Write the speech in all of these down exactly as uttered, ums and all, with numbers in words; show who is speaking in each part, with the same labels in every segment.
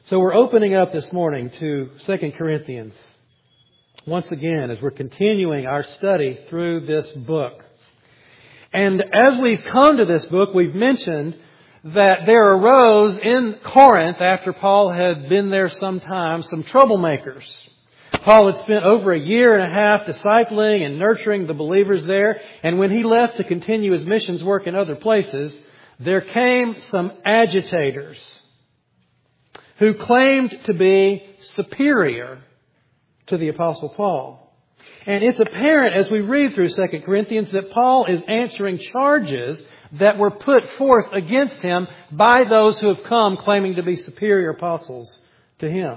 Speaker 1: So we're opening up this morning to Second Corinthians once again as we're continuing our study through this book. And as we've come to this book, we've mentioned that there arose in Corinth, after Paul had been there some time, some troublemakers. Paul had spent over a year and a half discipling and nurturing the believers there. And when he left to continue his missions work in other places, there came some agitators who claimed to be superior to the Apostle Paul. And it's apparent as we read through Second Corinthians that Paul is answering charges that were put forth against him by those who have come claiming to be superior apostles to him.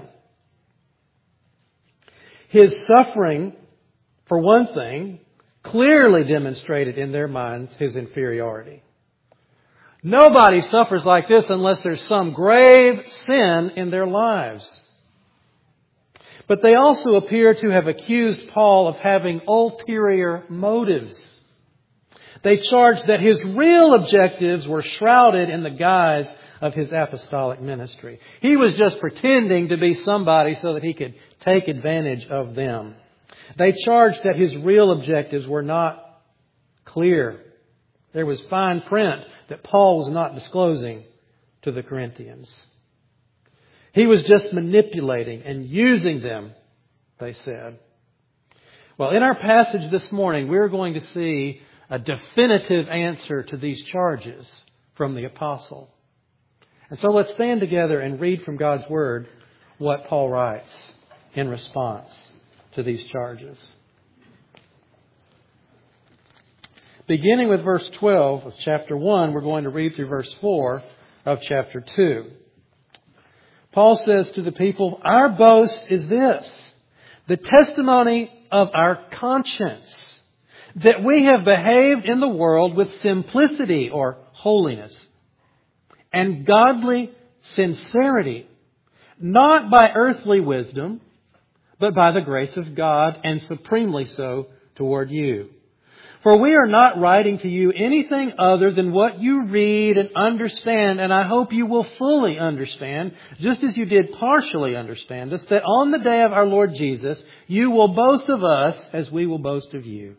Speaker 1: His suffering, for one thing, clearly demonstrated in their minds his inferiority. Nobody suffers like this unless there's some grave sin in their lives. But they also appear to have accused Paul of having ulterior motives. They charged that his real objectives were shrouded in the guise of his apostolic ministry. He was just pretending to be somebody so that he could take advantage of them. They charged that his real objectives were not clear. There was fine print that Paul was not disclosing to the Corinthians. He was just manipulating and using them, they said. Well, in our passage this morning, we're going to see a definitive answer to these charges from the apostle. And so let's stand together and read from God's Word what Paul writes in response to these charges. Beginning with verse twelve of chapter one, we're going to read through verse four of chapter two. Paul says to the people, "Our boast is this, the testimony of our conscience, that we have behaved in the world with simplicity," or holiness, "and godly sincerity, not by earthly wisdom, but by the grace of God, and supremely so toward you. For we are not writing to you anything other than what you read and understand, and I hope you will fully understand, just as you did partially understand us, that on the day of our Lord Jesus, you will boast of us as we will boast of you.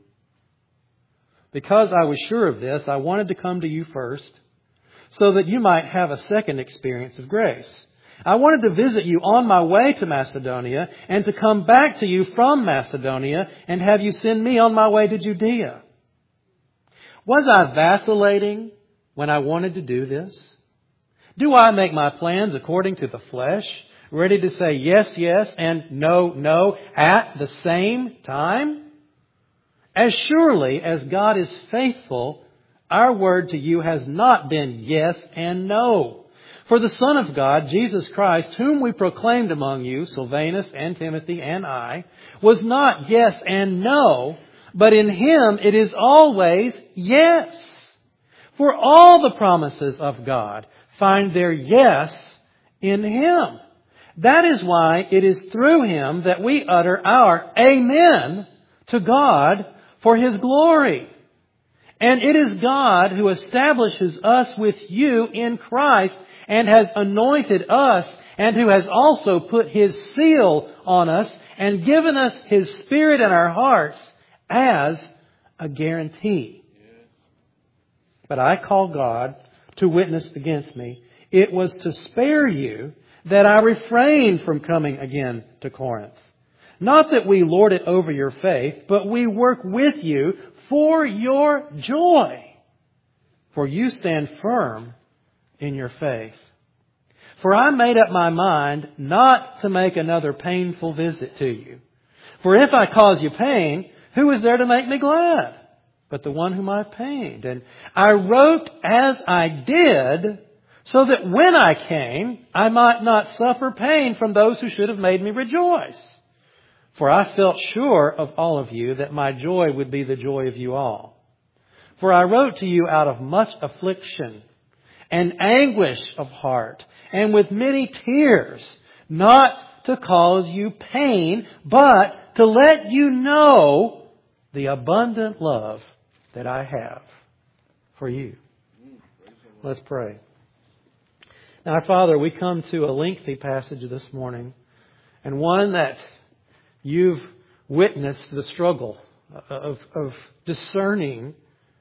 Speaker 1: Because I was sure of this, I wanted to come to you first, so that you might have a second experience of grace. I wanted to visit you on my way to Macedonia, and to come back to you from Macedonia, and have you send me on my way to Judea. Was I vacillating when I wanted to do this? Do I make my plans according to the flesh, ready to say yes, yes, and no, no at the same time? As surely as God is faithful, our word to you has not been yes and no. For the Son of God, Jesus Christ, whom we proclaimed among you, Silvanus and Timothy and I, was not yes and no, but in Him it is always yes. For all the promises of God find their yes in Him. That is why it is through Him that we utter our amen to God for His glory. And it is God who establishes us with you in Christ and has anointed us, and who has also put His seal on us and given us His Spirit in our hearts as a guarantee. But I call God to witness against me. It was to spare you that I refrained from coming again to Corinth. Not that we lord it over your faith, but we work with you for your joy. For you stand firm in your faith. For I made up my mind not to make another painful visit to you. For if I cause you pain, who is there to make me glad but the one whom I pained? And I wrote as I did, so that when I came, I might not suffer pain from those who should have made me rejoice. For I felt sure of all of you that my joy would be the joy of you all. For I wrote to you out of much affliction and anguish of heart, and with many tears, not to cause you pain, but to let you know the abundant love that I have for you. Let's pray. Now, Father, we come to a lengthy passage this morning, and one that you've witnessed the struggle of, of discerning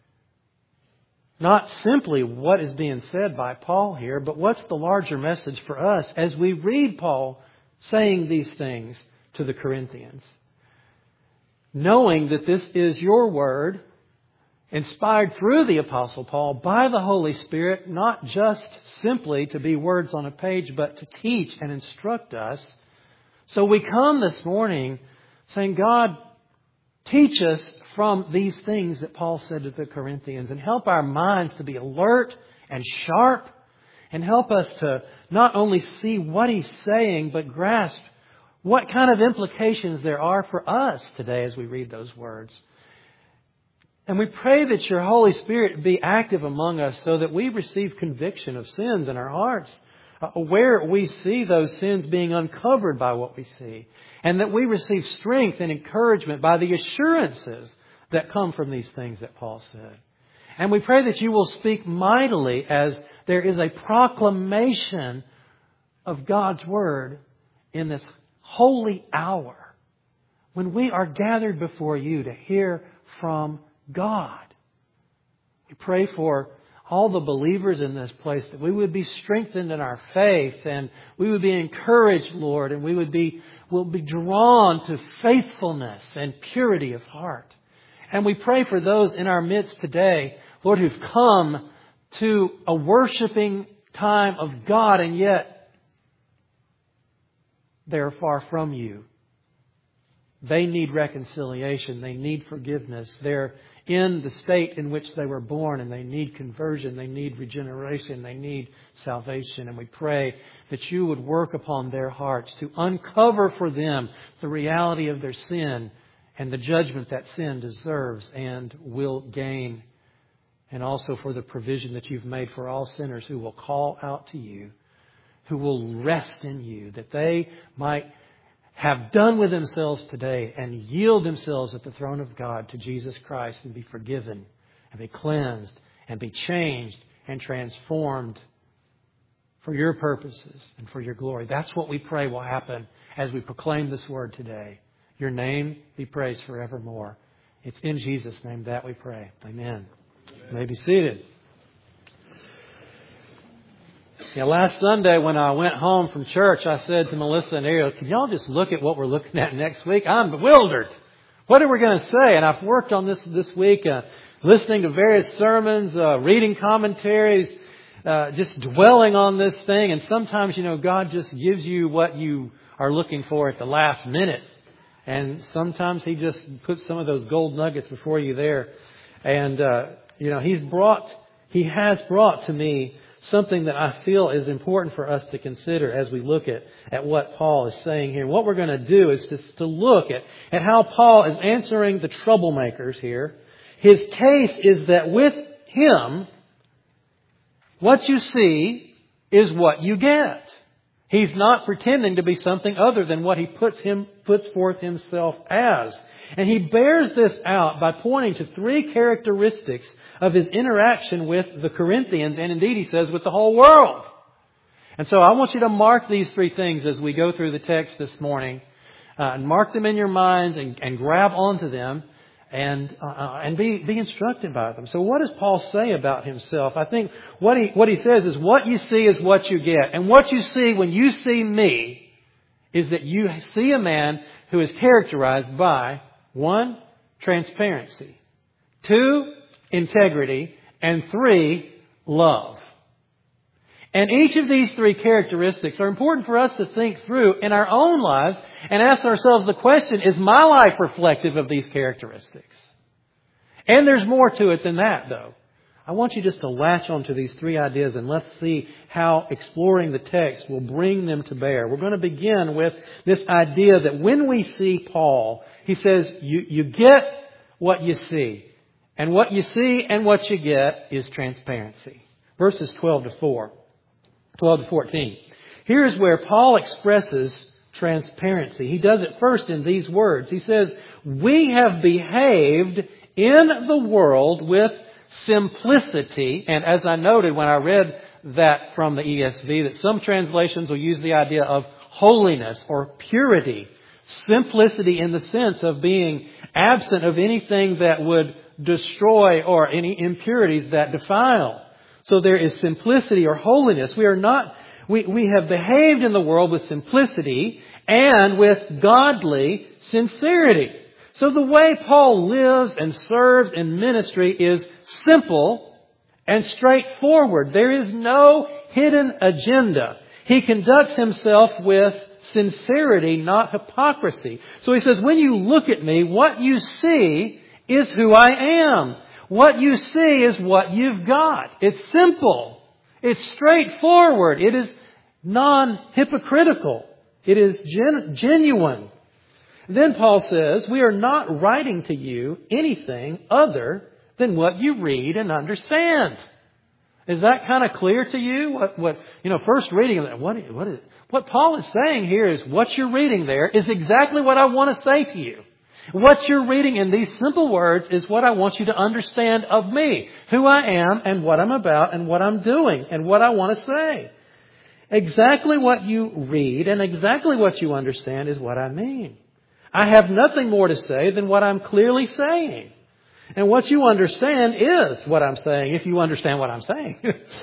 Speaker 1: not simply what is being said by Paul here, but what's the larger message for us as we read Paul saying these things to the Corinthians. Knowing that this is your word, inspired through the Apostle Paul by the Holy Spirit, not just simply to be words on a page, but to teach and instruct us. So we come this morning saying, God, teach us from these things that Paul said to the Corinthians, and help our minds to be alert and sharp, and help us to not only see what he's saying, but grasp what kind of implications there are for us today as we read those words. And we pray that your Holy Spirit be active among us so that we receive conviction of sins in our hearts, uh, where we see those sins being uncovered by what we see, and that we receive strength and encouragement by the assurances that come from these things that Paul said. And we pray that you will speak mightily as there is a proclamation of God's Word in this holy hour when we are gathered before you to hear from God. We pray for all the believers in this place that we would be strengthened in our faith, and we would be encouraged, Lord, and we would be, will be drawn to faithfulness and purity of heart. And we pray for those in our midst today, Lord, who've come to a worshiping time of God, and yet they're far from you. They need reconciliation. They need forgiveness. They're in the state in which they were born, and they need conversion. They need regeneration. They need salvation. And we pray that you would work upon their hearts to uncover for them the reality of their sin and the judgment that sin deserves and will gain. And also for the provision that you've made for all sinners who will call out to you, who will rest in you, that they might have done with themselves today and yield themselves at the throne of God to Jesus Christ and be forgiven and be cleansed and be changed and transformed for your purposes and for your glory. That's what we pray will happen as we proclaim this word today. Your name be praised forevermore. It's in Jesus' name that we pray. Amen. You may be seated. Yeah, last Sunday when I went home from church, I said to Melissa and Ariel, can y'all just look at what we're looking at next week? I'm bewildered. What are we going to say? And I've worked on this this week, uh, listening to various sermons, uh, reading commentaries, uh, just dwelling on this thing. And sometimes, you know, God just gives you what you are looking for at the last minute. And sometimes He just puts some of those gold nuggets before you there. And, uh, you know, He's brought, He has brought to me something that I feel is important for us to consider as we look at, at what Paul is saying here. What we're going to do is to, to look at, at how Paul is answering the troublemakers here. His case is that with him, what you see is what you get. He's not pretending to be something other than what he puts him puts forth himself as. And he bears this out by pointing to three characteristics of his interaction with the Corinthians, and indeed he says with the whole world. And so I want you to mark these three things as we go through the text this morning. Uh, and mark them in your minds and, and grab onto them and uh, and be, be instructed by them. So what does Paul say about himself? I think what he, what he says is what you see is what you get. And what you see when you see me is that you see a man who is characterized by, one, transparency. Two, integrity. And three, love. And each of these three characteristics are important for us to think through in our own lives and ask ourselves the question, is my life reflective of these characteristics? And there's more to it than that, though. I want you just to latch onto these three ideas and let's see how exploring the text will bring them to bear. We're going to begin with this idea that when we see Paul, he says, you, you get what you see. And what you see and what you get is transparency. Verses twelve to four. twelve to fourteen. Here's where Paul expresses transparency. He does it first in these words. He says, we have behaved in the world with simplicity. And as I noted when I read that from the E S V, that some translations will use the idea of holiness or purity. Simplicity in the sense of being absent of anything that would destroy or any impurities that defile. So there is simplicity or holiness. We are not, we, we have behaved in the world with simplicity and with godly sincerity. So the way Paul lives and serves in ministry is simple and straightforward. There is no hidden agenda. He conducts himself with sincerity, not hypocrisy. So he says, when you look at me, what you see is who I am. What you see is what you've got. It's simple. It's straightforward. It is non-hypocritical. It is gen- genuine. Then Paul says, we are not writing to you anything other than what you read and understand. Is that kind of clear to you? What, what, you know, first reading of that, what, what is, what Paul is saying here is what you're reading there is exactly what I want to say to you. What you're reading in these simple words is what I want you to understand of me, who I am and what I'm about and what I'm doing and what I want to say. Exactly what you read and exactly what you understand is what I mean. I have nothing more to say than what I'm clearly saying. And what you understand is what I'm saying, if you understand what I'm saying.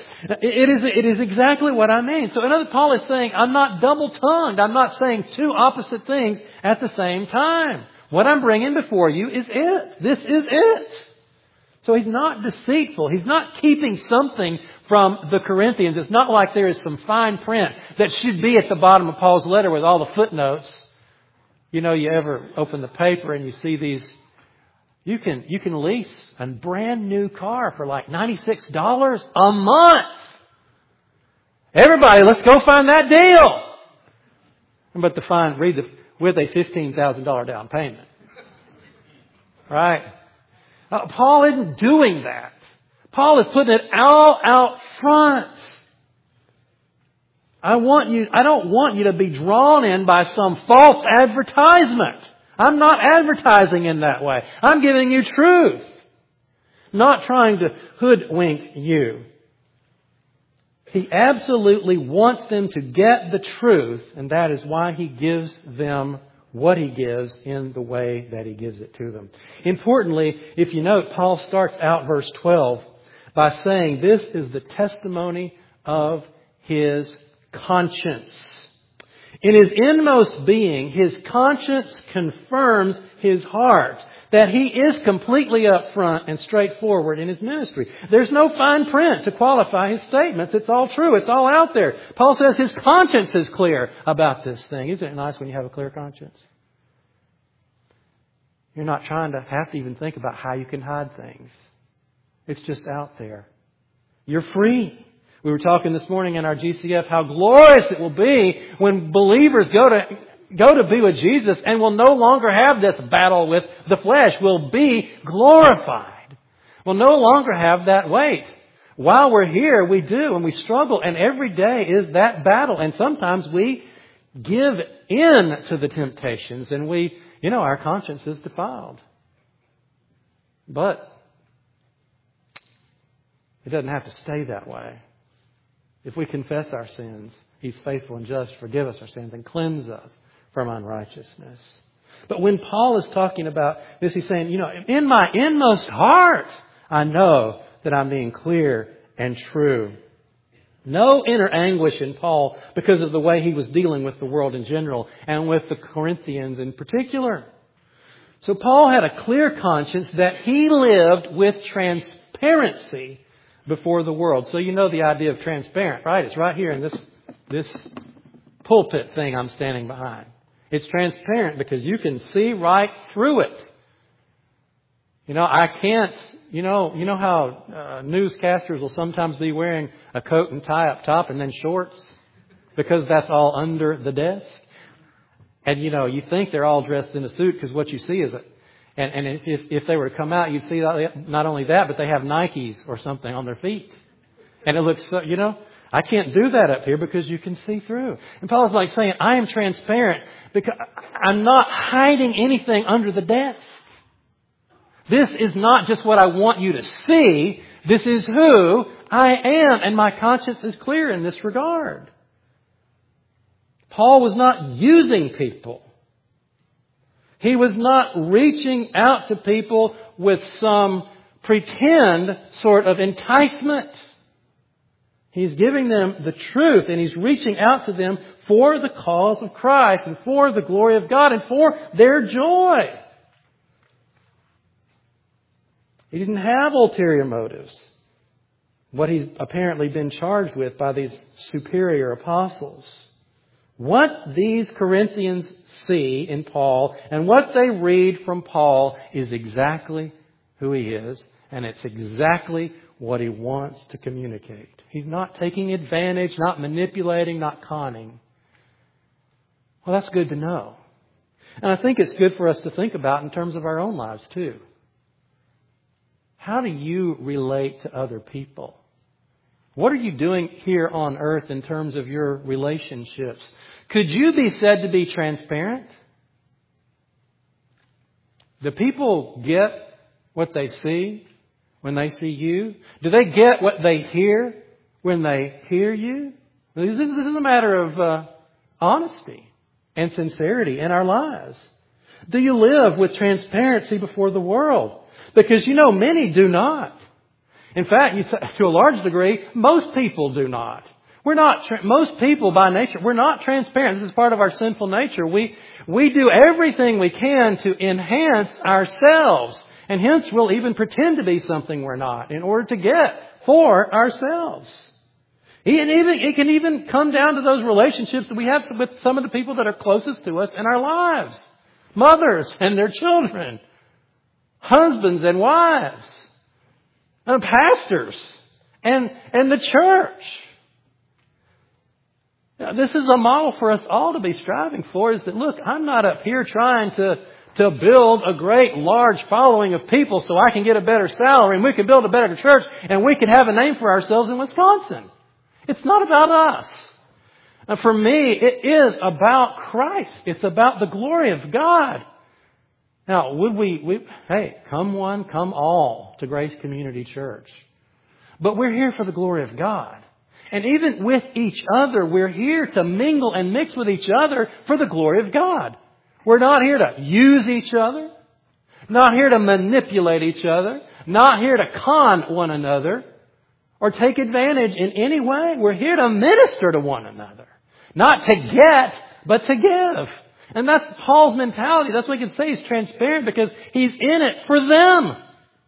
Speaker 1: it, is, it is exactly what I mean. So another, Paul is saying, I'm not double-tongued. I'm not saying two opposite things at the same time. What I'm bringing before you is it. This is it. So he's not deceitful. He's not keeping something from the Corinthians. It's not like there is some fine print that should be at the bottom of Paul's letter with all the footnotes. You know, you ever open the paper and you see these. You can you can lease a brand new car for like ninety-six dollars a month. Everybody, let's go find that deal. But to find, read the, with a fifteen thousand dollars down payment. Right? Uh, Paul isn't doing that. Paul is putting it all out front. I want you, I don't want you to be drawn in by some false advertisement. I'm not advertising in that way. I'm giving you truth. Not trying to hoodwink you. He absolutely wants them to get the truth, and that is why he gives them what he gives in the way that he gives it to them. Importantly, if you note, Paul starts out verse twelve by saying this is the testimony of his conscience. In his inmost being, his conscience confirms his heart that he is completely upfront and straightforward in his ministry. There's no fine print to qualify his statements. It's all true. It's all out there. Paul says his conscience is clear about this thing. Isn't it nice when you have a clear conscience? You're not trying to have to even think about how you can hide things. It's just out there. You're free. We were talking this morning in our G C F how glorious it will be when believers go to go to be with Jesus and will no longer have this battle with the flesh. We'll be glorified. We'll no longer have that weight. While we're here, we do, and we struggle, and every day is that battle. And sometimes we give in to the temptations, and we, you know, our conscience is defiled. But it doesn't have to stay that way. If we confess our sins, He's faithful and just to forgive us our sins and cleanse us from unrighteousness. But when Paul is talking about this, he's saying, you know, in my inmost heart, I know that I'm being clear and true. No inner anguish in Paul because of the way he was dealing with the world in general and with the Corinthians in particular. So Paul had a clear conscience that he lived with transparency before the world. So you know the idea of transparent, right? It's right here in this, this pulpit thing I'm standing behind. It's transparent because you can see right through it. You know, I can't, you know, you know how uh, newscasters will sometimes be wearing a coat and tie up top and then shorts because that's all under the desk. And, you know, you think they're all dressed in a suit because what you see is it. And, and if, if they were to come out, you'd see not only that, but they have Nikes or something on their feet. And it looks so, you know, I can't do that up here because you can see through. And Paul's like saying, I am transparent because I'm not hiding anything under the desk. This is not just what I want you to see. This is who I am, and my conscience is clear in this regard. Paul was not using people. He was not reaching out to people with some pretend sort of enticement. He's giving them the truth, and he's reaching out to them for the cause of Christ and for the glory of God and for their joy. He didn't have ulterior motives. What he's apparently been charged with by these superior apostles. What these Corinthians see in Paul and what they read from Paul is exactly who he is, and it's exactly what he wants to communicate. He's not taking advantage, not manipulating, not conning. Well, that's good to know. And I think it's good for us to think about in terms of our own lives too. How do you relate to other people? What are you doing here on earth in terms of your relationships? Could you be said to be transparent? Do people get what they see when they see you? Do they get what they hear when they hear you? This is a matter of uh, honesty and sincerity in our lives. Do you live with transparency before the world? Because, you know, many do not. In fact, to a large degree, most people do not. We're not, most people by nature, we're not transparent. This is part of our sinful nature. We, we do everything we can to enhance ourselves. And hence we'll even pretend to be something we're not in order to get for ourselves. And even, it can even come down to those relationships that we have with some of the people that are closest to us in our lives. Mothers and their children. Husbands and wives. And pastors. And, and the church. Now, this is a model for us all to be striving for, is that, look, I'm not up here trying to, to build a great large following of people so I can get a better salary and we can build a better church and we can have a name for ourselves in Wisconsin. It's not about us. And for me, it is about Christ. It's about the glory of God. Now, would we, we, hey, come one, come all to Grace Community Church. But we're here for the glory of God. And even with each other, we're here to mingle and mix with each other for the glory of God. We're not here to use each other. Not here to manipulate each other. Not here to con one another. Or take advantage in any way. We're here to minister to one another. Not to get, but to give. And that's Paul's mentality. That's what we can say. He's transparent because he's in it for them.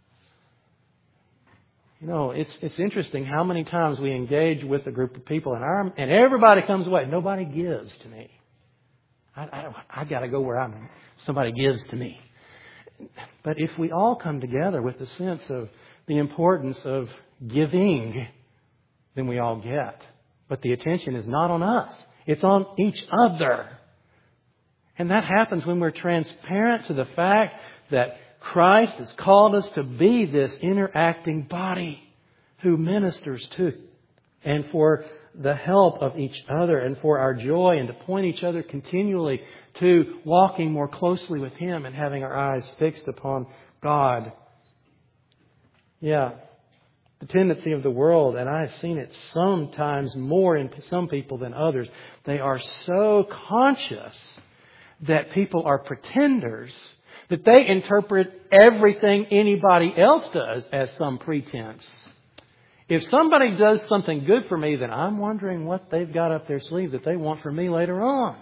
Speaker 1: You know, it's it's interesting how many times we engage with a group of people and our and everybody comes away. Nobody gives to me. I I, I got to go where I'm. Somebody gives to me. But if we all come together with the sense of the importance of giving, then we all get. But the attention is not on us. It's on each other. And that happens when we're transparent to the fact that Christ has called us to be this interacting body who ministers to and for the help of each other and for our joy and to point each other continually to walking more closely with Him and having our eyes fixed upon God. Yeah, the tendency of the world, and I've seen it sometimes more in some people than others, they are so conscious that people are pretenders that they interpret everything anybody else does as some pretense. If somebody does something good for me, then I'm wondering what they've got up their sleeve that they want from me later on.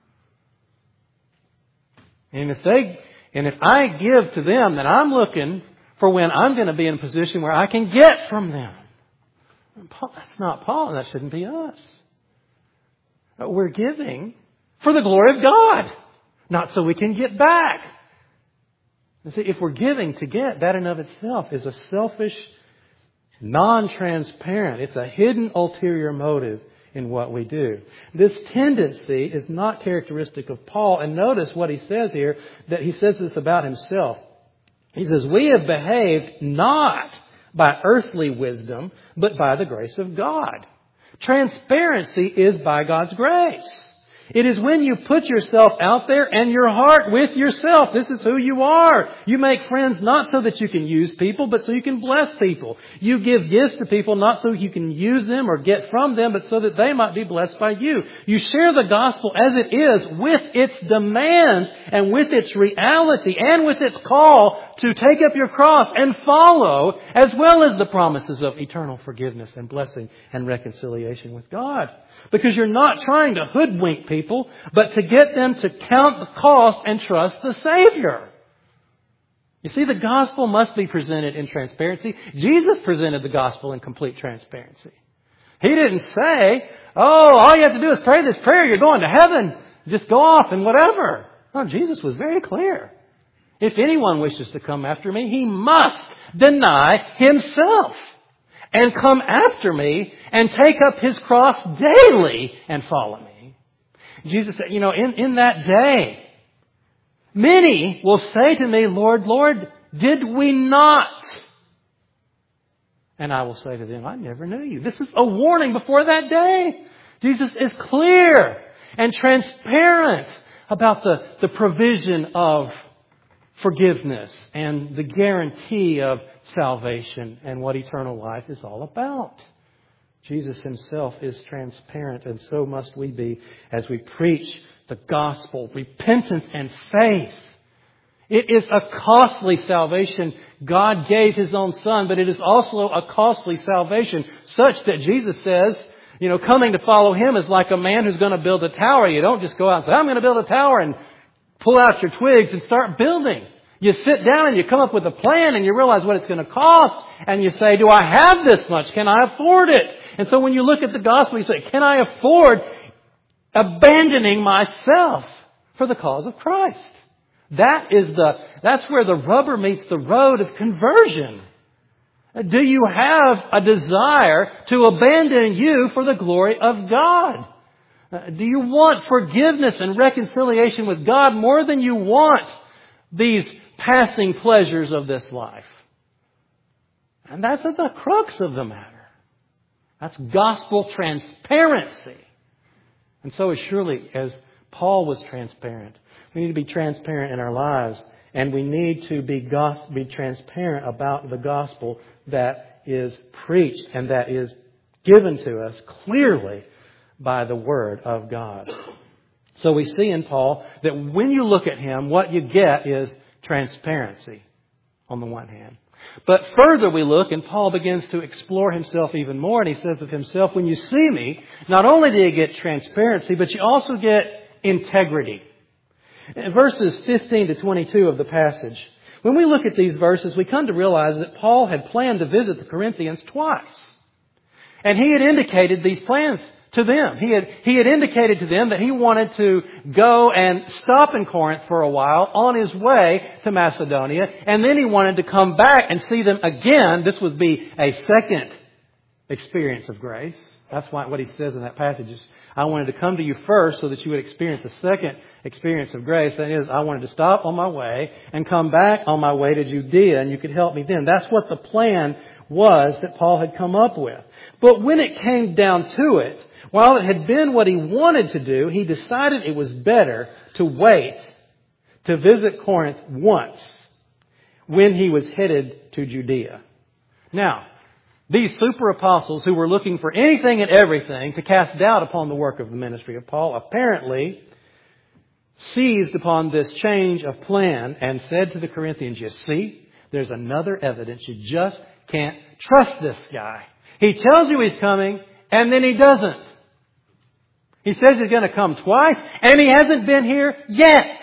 Speaker 1: And if they, and if I give to them, then I'm looking for when I'm going to be in a position where I can get from them. Paul, that's not Paul. That shouldn't be us. We're giving for the glory of God, not so we can get back. You see, if we're giving to get, that in of itself is a selfish, non-transparent, it's a hidden ulterior motive in what we do. This tendency is not characteristic of Paul. And notice what he says here, that he says this about himself. He says, we have behaved not by earthly wisdom, but by the grace of God. Transparency is by God's grace. It is when you put yourself out there and your heart with yourself. This is who you are. You make friends not so that you can use people, but so you can bless people. You give gifts to people not so you can use them or get from them, but so that they might be blessed by you. You share the gospel as it is, with its demands and with its reality and with its call to take up your cross and follow, as well as the promises of eternal forgiveness and blessing and reconciliation with God. Because you're not trying to hoodwink people, but to get them to count the cost and trust the Savior. You see, the gospel must be presented in transparency. Jesus presented the gospel in complete transparency. He didn't say, oh, all you have to do is pray this prayer, you're going to heaven. Just go off and whatever. No, Jesus was very clear. If anyone wishes to come after me, he must deny himself and come after me and take up his cross daily and follow me. Jesus said, you know, in, in that day, many will say to me, Lord, Lord, did we not? And I will say to them, I never knew you. This is a warning before that day. Jesus is clear and transparent about the, the provision of forgiveness and the guarantee of salvation and what eternal life is all about. Jesus himself is transparent, and so must we be as we preach the gospel, repentance and faith. It is a costly salvation. God gave his own Son, but it is also a costly salvation, such that Jesus says, you know, coming to follow him is like a man who's going to build a tower. You don't just go out and say, I'm going to build a tower, and pull out your twigs and start building. You sit down and you come up with a plan and you realize what it's going to cost. And you say, do I have this much? Can I afford it? And so when you look at the gospel, you say, can I afford abandoning myself for the cause of Christ? That is the, that's where the rubber meets the road of conversion. Do you have a desire to abandon you for the glory of God? Do you want forgiveness and reconciliation with God more than you want these passing pleasures of this life? And that's at the crux of the matter. That's gospel transparency. And so as surely as Paul was transparent, we need to be transparent in our lives, and we need to be, gos- be transparent about the gospel that is preached and that is given to us clearly by the Word of God. So we see in Paul that when you look at him, what you get is transparency on the one hand. But further we look, and Paul begins to explore himself even more, and he says of himself, when you see me, not only do you get transparency, but you also get integrity. In verses fifteen to twenty-two of the passage, when we look at these verses, we come to realize that Paul had planned to visit the Corinthians twice. And he had indicated these plans to them. He had, he had indicated to them that he wanted to go and stop in Corinth for a while on his way to Macedonia. And then he wanted to come back and see them again. This would be a second experience of grace. That's why what he says in that passage is, I wanted to come to you first so that you would experience the second experience of grace. That is, I wanted to stop on my way and come back on my way to Judea, and you could help me then. That's what the plan was that Paul had come up with. But when it came down to it, while it had been what he wanted to do, he decided it was better to wait to visit Corinth once when he was headed to Judea. Now, these super apostles who were looking for anything and everything to cast doubt upon the work of the ministry of Paul apparently seized upon this change of plan and said to the Corinthians, you see, there's another evidence. You just can't trust this guy. He tells you he's coming and then he doesn't. He says he's going to come twice and he hasn't been here yet.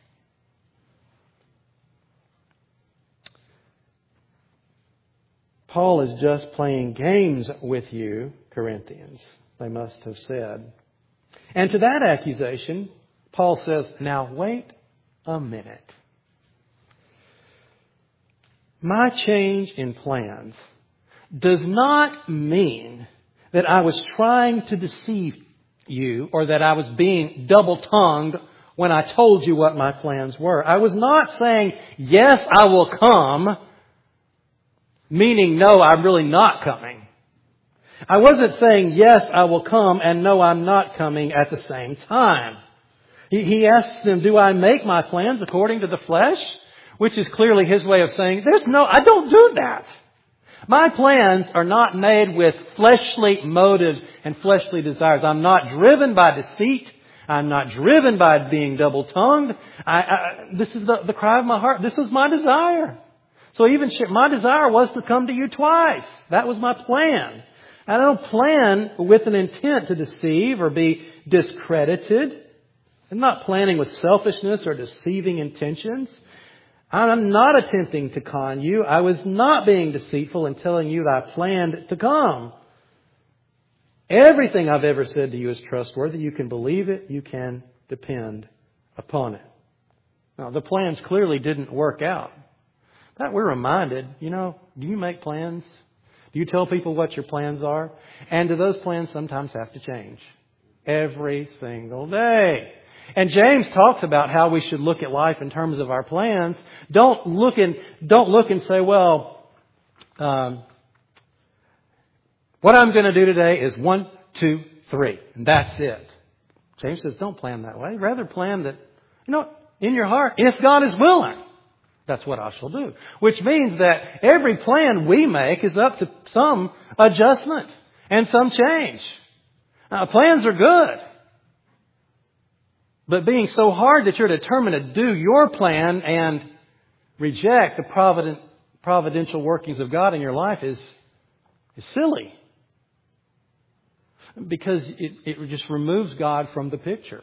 Speaker 1: Paul is just playing games with you, Corinthians, they must have said. And to that accusation, Paul says, now wait a minute. My change in plans does not mean that I was trying to deceive you or that I was being double-tongued when I told you what my plans were. I was not saying, yes, I will come, meaning, no, I'm really not coming. I wasn't saying, yes, I will come, and no, I'm not coming at the same time. He, he asks them, do I make my plans according to the flesh? Which is clearly his way of saying, there's no, I don't do that. My plans are not made with fleshly motives and fleshly desires. I'm not driven by deceit. I'm not driven by being double-tongued. I, I, this is the, the cry of my heart. This was my desire. So even my desire was to come to you twice. That was my plan. I don't plan with an intent to deceive or be discredited. I'm not planning with selfishness or deceiving intentions. I'm not attempting to con you. I was not being deceitful in telling you that I planned to come. Everything I've ever said to you is trustworthy. You can believe it. You can depend upon it. Now, the plans clearly didn't work out. But we're reminded, you know, do you make plans? Do you tell people what your plans are? And do those plans sometimes have to change? Every single day. And James talks about how we should look at life in terms of our plans. Don't look and, don't look and say, well, um, what I'm going to do today is one, two, three. And that's it. James says, don't plan that way. Rather plan that, you know, in your heart, if God is willing, that's what I shall do. Which means that every plan we make is up to some adjustment and some change. Now, plans are good. But being so hard that you're determined to do your plan and reject the provident, providential workings of God in your life is, is silly. Because it, it just removes God from the picture.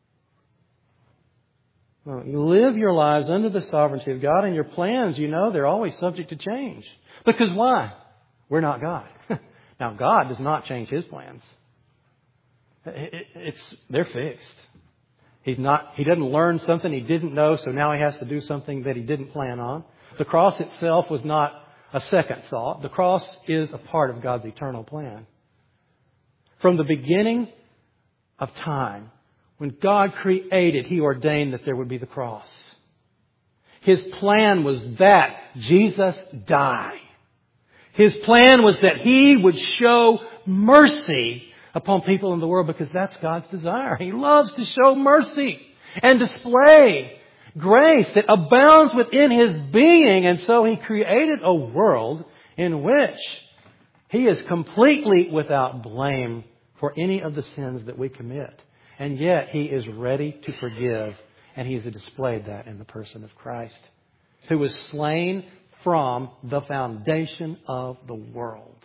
Speaker 1: Well, you live your lives under the sovereignty of God, and your plans, you know, they're always subject to change. Because why? We're not God. Now, God does not change His plans. It, it's they're fixed. He's not. He doesn't learn something He didn't know, so now He has to do something that He didn't plan on. The cross itself was not a second thought. The cross is a part of God's eternal plan. From the beginning of time, when God created, He ordained that there would be the cross. His plan was that Jesus die. His plan was that He would show mercy upon people in the world, because that's God's desire. He loves to show mercy and display grace that abounds within His being. And so He created a world in which He is completely without blame for any of the sins that we commit. And yet He is ready to forgive. And He has displayed that in the person of Christ, who was slain from the foundation of the world.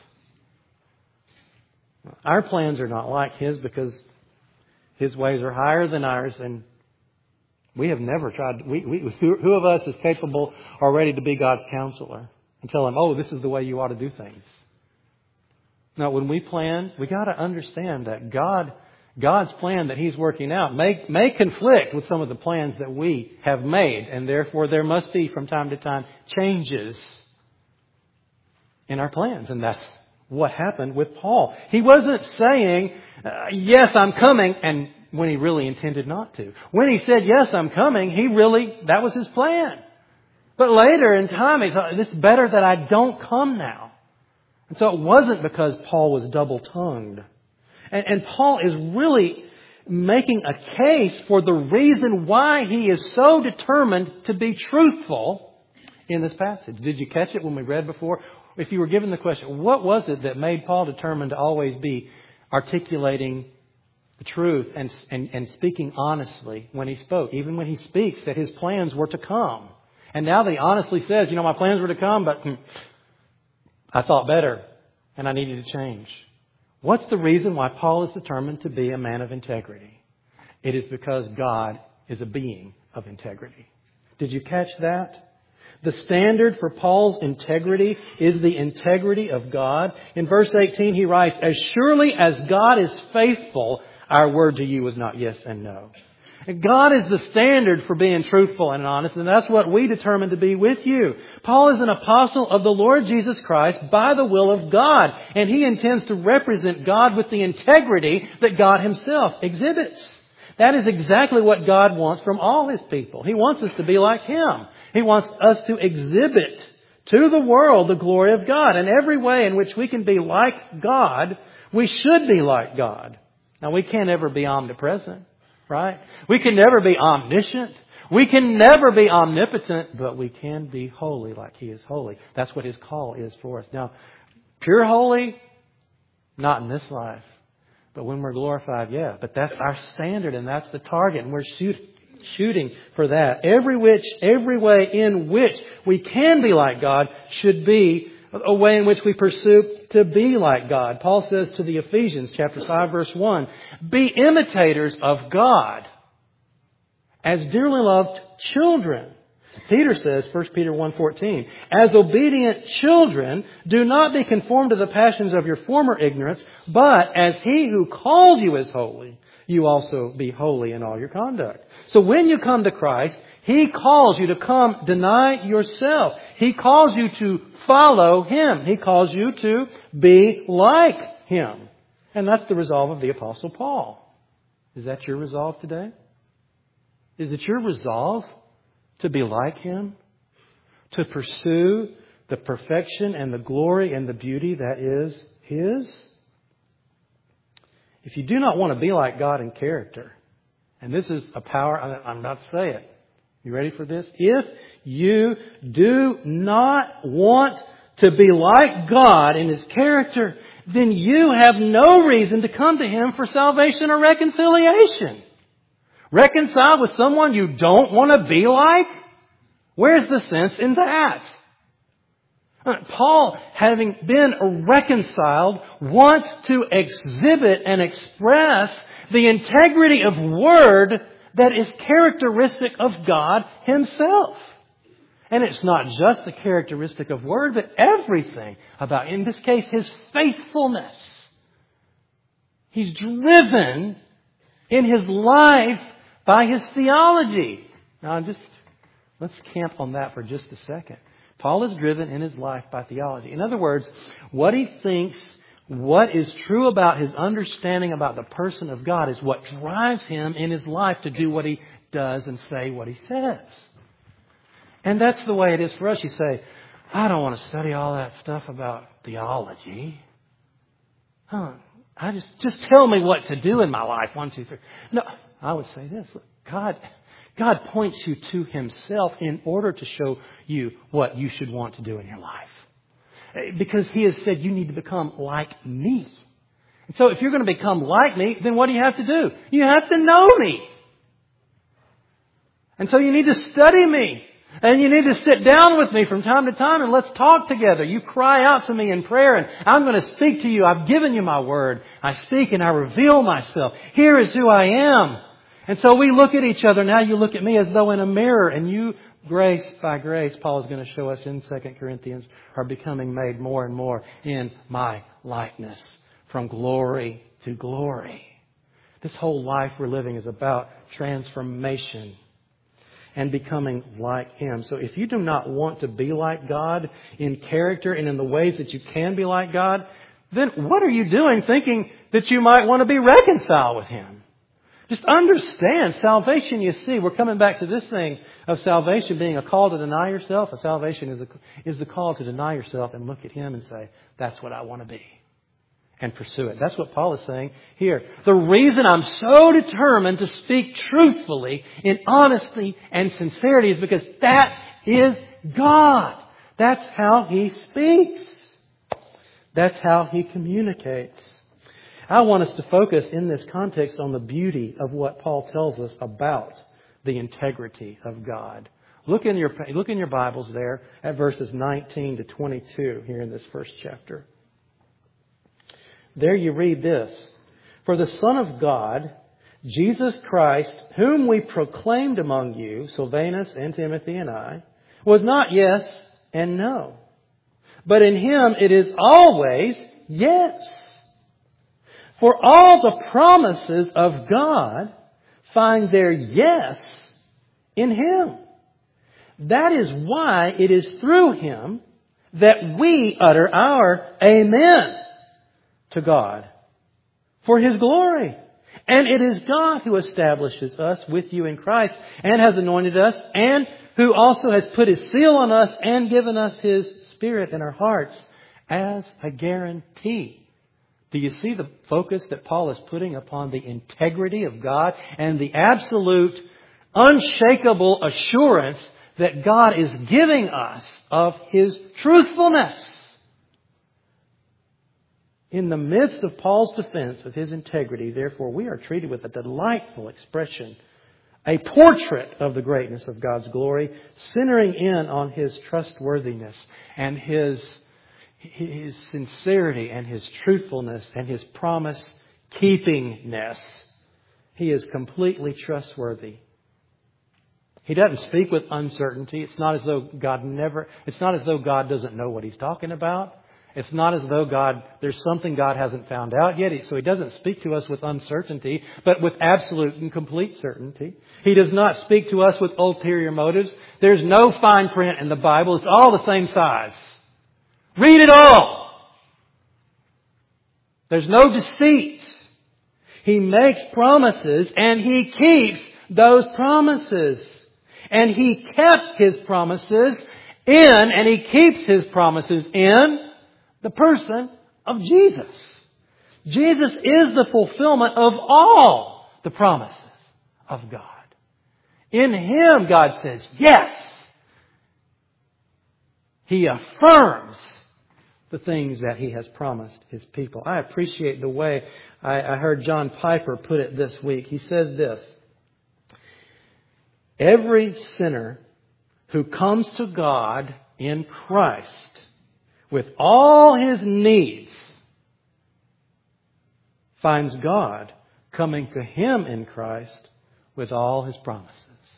Speaker 1: Our plans are not like His, because His ways are higher than ours, and we have never tried. We, we, who of us is capable or ready to be God's counselor and tell Him, oh, this is the way you ought to do things? Now, when we plan, we got to understand that God, God's plan that He's working out may, may conflict with some of the plans that we have made, and therefore there must be from time to time changes in our plans, and that's what happened with Paul. He wasn't saying, uh, yes, I'm coming, and when he really intended not to. When he said, yes, I'm coming, he really, that was his plan. But later in time, he thought, it's better that I don't come now. And so it wasn't because Paul was double-tongued. And, and Paul is really making a case for the reason why he is so determined to be truthful in this passage. Did you catch it when we read before? If you were given the question, what was it that made Paul determined to always be articulating the truth and, and, and speaking honestly when he spoke, even when he speaks that his plans were to come? And now that he honestly says, you know, my plans were to come, but hmm, I thought better and I needed to change. What's the reason why Paul is determined to be a man of integrity? It is because God is a being of integrity. Did you catch that? The standard for Paul's integrity is the integrity of God. In verse eighteen, he writes, as surely as God is faithful, our word to you is not yes and no. And God is the standard for being truthful and honest, and that's what we determine to be with you. Paul is an apostle of the Lord Jesus Christ by the will of God, and he intends to represent God with the integrity that God Himself exhibits. That is exactly what God wants from all His people. He wants us to be like Him. He wants us to exhibit to the world the glory of God. And every way in which we can be like God, we should be like God. Now, we can't ever be omnipresent, right? We can never be omniscient. We can never be omnipotent, but we can be holy like He is holy. That's what His call is for us. Now, pure holy, not in this life. But when we're glorified, yeah. But that's our standard and that's the target. And we're shoot, shooting for that. Every which, every way in which we can be like God should be a way in which we pursue to be like God. Paul says to the Ephesians, chapter five, verse one, be imitators of God as dearly loved children. Peter says, First Peter one fourteen, as obedient children, do not be conformed to the passions of your former ignorance, but as He who called you is holy, you also be holy in all your conduct. So when you come to Christ, He calls you to come deny yourself. He calls you to follow Him. He calls you to be like Him. And that's the resolve of the Apostle Paul. Is that your resolve today? Is it your resolve to be like Him? To pursue the perfection and the glory and the beauty that is His? If you do not want to be like God in character, and this is a power, I'm about to say it. You ready for this? If you do not want to be like God in His character, then you have no reason to come to Him for salvation or reconciliation. Reconcile with someone you don't want to be like? Where's the sense in that? Paul, having been reconciled, wants to exhibit and express the integrity of Word that is characteristic of God Himself. And it's not just the characteristic of Word, but everything about, in this case, His faithfulness. He's driven in His life by His theology. Now, just let's camp on that for just a second. Paul is driven in his life by theology. In other words, what he thinks, what is true about his understanding about the person of God is what drives him in his life to do what he does and say what he says. And that's the way it is for us. You say, I don't want to study all that stuff about theology. Huh. I just, just tell me what to do in my life. One, two, three. No, I would say this. Look, God, God points you to Himself in order to show you what you should want to do in your life. Because He has said you need to become like me. And so if you're going to become like me, then what do you have to do? You have to know me. And so you need to study me. And you need to sit down with me from time to time and let's talk together. You cry out to me in prayer and I'm going to speak to you. I've given you my word. I speak and I reveal myself. Here is who I am. And so we look at each other. Now you look at me as though in a mirror, and you, grace by grace, Paul is going to show us in Second Corinthians, are becoming made more and more in my likeness, from glory to glory. This whole life we're living is about transformation and becoming like Him. So if you do not want to be like God in character and in the ways that you can be like God, then what are you doing thinking that you might want to be reconciled with Him? Just understand, salvation, you see, we're coming back to this thing of salvation being a call to deny yourself. A salvation is, a, is the call to deny yourself and look at Him and say, that's what I want to be. And pursue it. That's what Paul is saying here. The reason I'm so determined to speak truthfully in honesty and sincerity is because that is God. That's how He speaks. That's how He communicates. I want us to focus in this context on the beauty of what Paul tells us about the integrity of God. Look in your, look in your Bibles there at verses nineteen to twenty-two here in this first chapter. There you read this. For the Son of God, Jesus Christ, whom we proclaimed among you, Silvanus and Timothy and I, was not yes and no. But in Him it is always yes. For all the promises of God find their yes in Him. That is why it is through Him that we utter our amen to God for His glory. And it is God who establishes us with you in Christ and has anointed us, and who also has put His seal on us and given us His Spirit in our hearts as a guarantee. Do you see the focus that Paul is putting upon the integrity of God and the absolute, unshakable assurance that God is giving us of His truthfulness? In the midst of Paul's defense of his integrity, therefore, we are treated with a delightful expression, a portrait of the greatness of God's glory, centering in on His trustworthiness and His, His sincerity and His truthfulness and His promise-keepingness. He is completely trustworthy. He doesn't speak with uncertainty. It's not as though God never, it's not as though God doesn't know what He's talking about. It's not as though God, there's something God hasn't found out yet. So He doesn't speak to us with uncertainty, but with absolute and complete certainty. He does not speak to us with ulterior motives. There's no fine print in the Bible. It's all the same size. Read it all. There's no deceit. He makes promises and He keeps those promises. And He kept His promises in, and He keeps His promises in the person of Jesus. Jesus is the fulfillment of all the promises of God. In Him, God says, yes. He affirms the things that He has promised His people. I appreciate the way I, I heard John Piper put it this week. He says this: every sinner who comes to God in Christ with all his needs finds God coming to him in Christ with all His promises.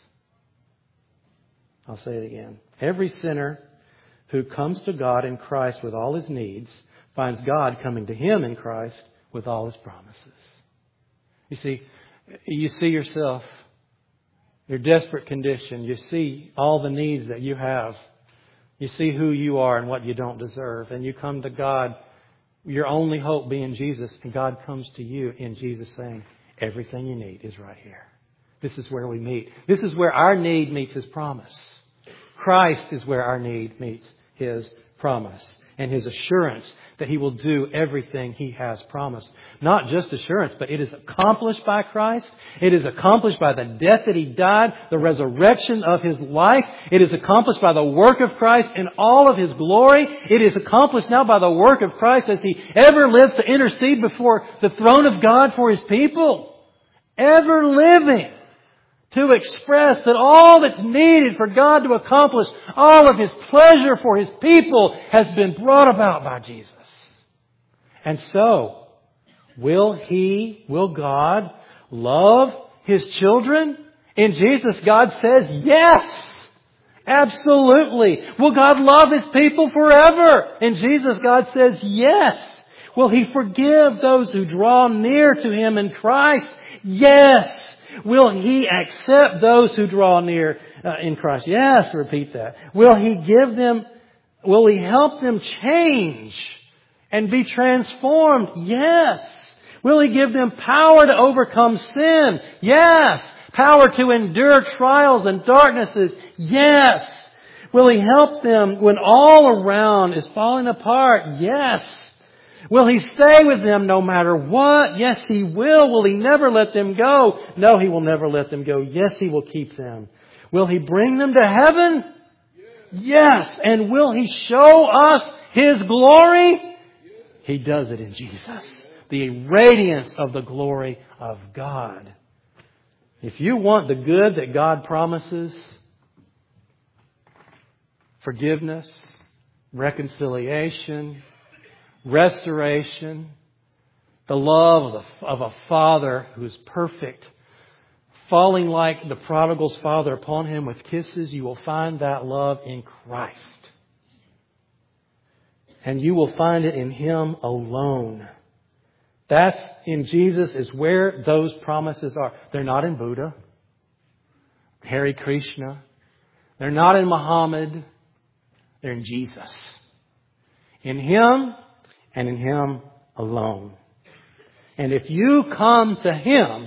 Speaker 1: I'll say it again. Every sinner who comes to God in Christ with all his needs finds God coming to him in Christ with all His promises. You see, you see yourself, your desperate condition. You see all the needs that you have. You see who you are and what you don't deserve. And you come to God, your only hope being Jesus. And God comes to you in Jesus saying, everything you need is right here. This is where we meet. This is where our need meets His promise. Christ is where our need meets His promise. And His assurance that He will do everything He has promised. Not just assurance, but it is accomplished by Christ. It is accomplished by the death that He died, the resurrection of His life. It is accomplished by the work of Christ in all of His glory. It is accomplished now by the work of Christ as He ever lives to intercede before the throne of God for His people. Ever living to express that all that's needed for God to accomplish all of His pleasure for His people has been brought about by Jesus. And so, will He, will God love His children? In Jesus, God says yes. Absolutely. Will God love His people forever? In Jesus, God says yes. Will He forgive those who draw near to Him in Christ? Yes. Will He accept those who draw near uh, in Christ? Yes, repeat that. Will He give them, will He help them change and be transformed? Yes. Will He give them power to overcome sin? Yes. Power to endure trials and darknesses? Yes. Will He help them when all around is falling apart? Yes. Will He stay with them no matter what? Yes, He will. Will He never let them go? No, He will never let them go. Yes, He will keep them. Will He bring them to heaven? Yes. And will He show us His glory? He does it in Jesus. The radiance of the glory of God. If you want the good that God promises, forgiveness, reconciliation, restoration, the love of, the, of a Father who is perfect, falling like the prodigal's father upon him with kisses, you will find that love in Christ. And you will find it in Him alone. That's in Jesus is where those promises are. They're not in Buddha, Hare Krishna. They're not in Muhammad. They're in Jesus. In Him and in Him alone. And if you come to Him,